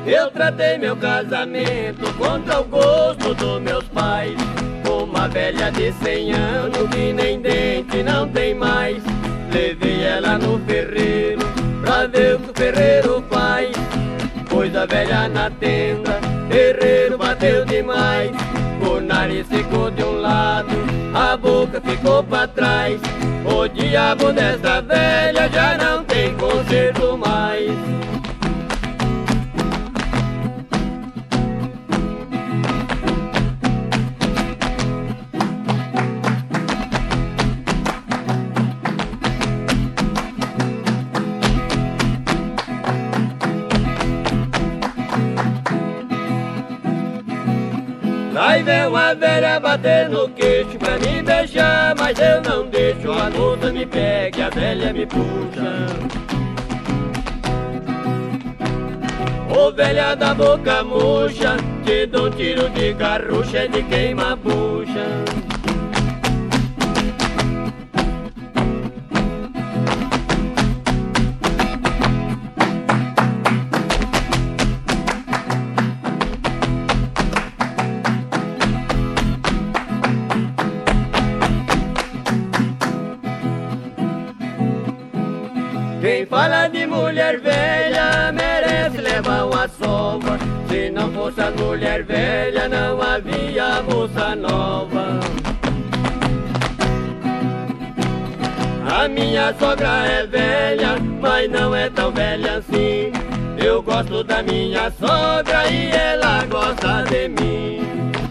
Eu tratei meu casamento contra o gosto dos meus pais. Uma velha de 100 anos que nem dente não tem mais. Levei ela no ferreiro pra ver o que o ferreiro faz. Pôs a velha na tenda, ferreiro bateu demais. O nariz ficou de um lado, a boca ficou pra trás. O diabo dessa velha já não tem conserto mais. Aí vem uma velha bater no queixo pra me beijar, mas eu não deixo. A moça me pega e a velha me puxa. Ô velha da boca murcha, te dou um tiro de garrucha e de queima a bucha. Quem fala de mulher velha merece levar uma sova. Se não fosse a mulher velha não havia moça nova. A minha sogra é velha, mas não é tão velha assim. Eu gosto da minha sogra e ela gosta de mim.